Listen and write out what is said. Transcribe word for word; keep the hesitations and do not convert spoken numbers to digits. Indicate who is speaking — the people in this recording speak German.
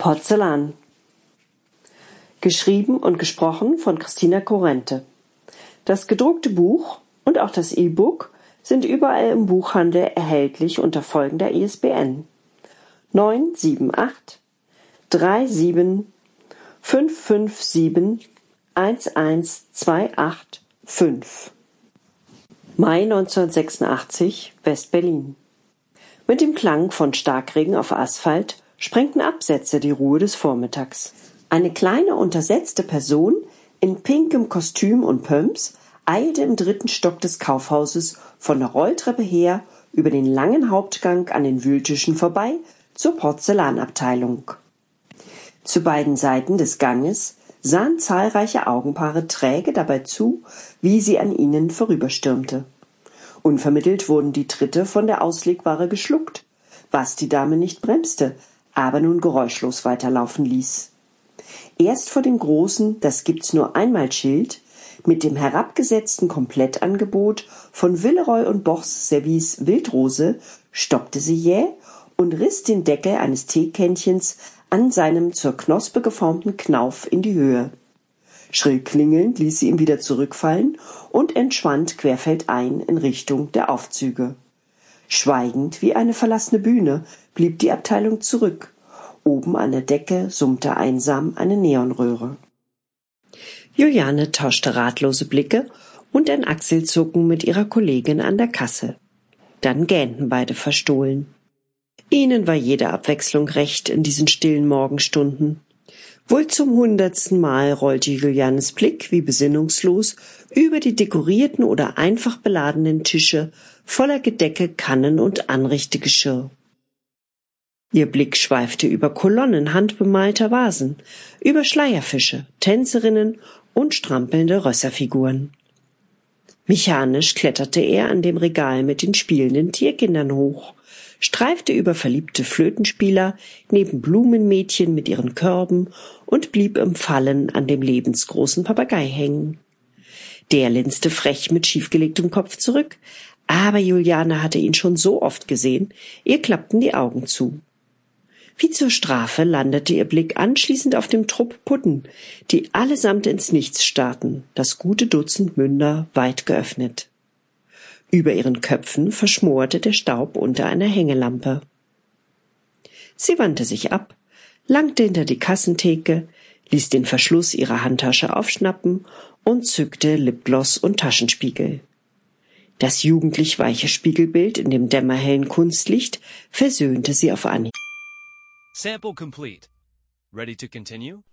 Speaker 1: Porzellan. Geschrieben und gesprochen von Christina Korrente. Das gedruckte Buch und auch das E-Book sind überall im Buchhandel erhältlich unter folgender I S B N neun sieben acht drei sieben fünf fünf sieben eins eins zwei acht fünf. Mai neunzehnhundertsechsundachtzig, West-Berlin. Mit dem Klang von Starkregen auf Asphalt sprengten Absätze die Ruhe des Vormittags. Eine kleine, untersetzte Person in pinkem Kostüm und Pumps eilte im dritten Stock des Kaufhauses von der Rolltreppe her über den langen Hauptgang an den Wühltischen vorbei zur Porzellanabteilung. Zu beiden Seiten des Ganges sahen zahlreiche Augenpaare träge dabei zu, wie sie an ihnen vorüberstürmte. Unvermittelt wurden die Tritte von der Auslegware geschluckt, was die Dame nicht bremste, aber nun geräuschlos weiterlaufen ließ. Erst vor dem großen »Das gibt's nur einmal« Schild mit dem herabgesetzten Komplettangebot von Villeroy und Bochs Service Wildrose stoppte sie jäh und riss den Deckel eines Teekännchens an seinem zur Knospe geformten Knauf in die Höhe. Schrill klingelnd ließ sie ihn wieder zurückfallen und entschwand querfeldein in Richtung der Aufzüge. Schweigend wie eine verlassene Bühne blieb die Abteilung zurück. Oben an der Decke summte einsam eine Neonröhre. Juliane tauschte ratlose Blicke und ein Achselzucken mit ihrer Kollegin an der Kasse. Dann gähnten beide verstohlen. Ihnen war jede Abwechslung recht in diesen stillen Morgenstunden. Wohl zum hundertsten Mal rollte Julianes Blick wie besinnungslos über die dekorierten oder einfach beladenen Tische voller Gedecke, Kannen und Anrichtegeschirr. Ihr Blick schweifte über Kolonnen handbemalter Vasen, über Schleierfische, Tänzerinnen und strampelnde Rösserfiguren. Mechanisch kletterte er an dem Regal mit den spielenden Tierkindern hoch, streifte über verliebte Flötenspieler neben Blumenmädchen mit ihren Körben und blieb im Fallen an dem lebensgroßen Papagei hängen. Der linste frech mit schiefgelegtem Kopf zurück, aber Juliane hatte ihn schon so oft gesehen, ihr klappten die Augen zu. Wie zur Strafe landete ihr Blick anschließend auf dem Trupp Putten, die allesamt ins Nichts starrten, das gute Dutzend Münder weit geöffnet. Über ihren Köpfen verschmorte der Staub unter einer Hängelampe. Sie wandte sich ab, langte hinter die Kassentheke, ließ den Verschluss ihrer Handtasche aufschnappen und zückte Lipgloss und Taschenspiegel. Das jugendlich weiche Spiegelbild in dem dämmerhellen Kunstlicht versöhnte sie auf Anhieb.
Speaker 2: Sample complete. Ready to continue?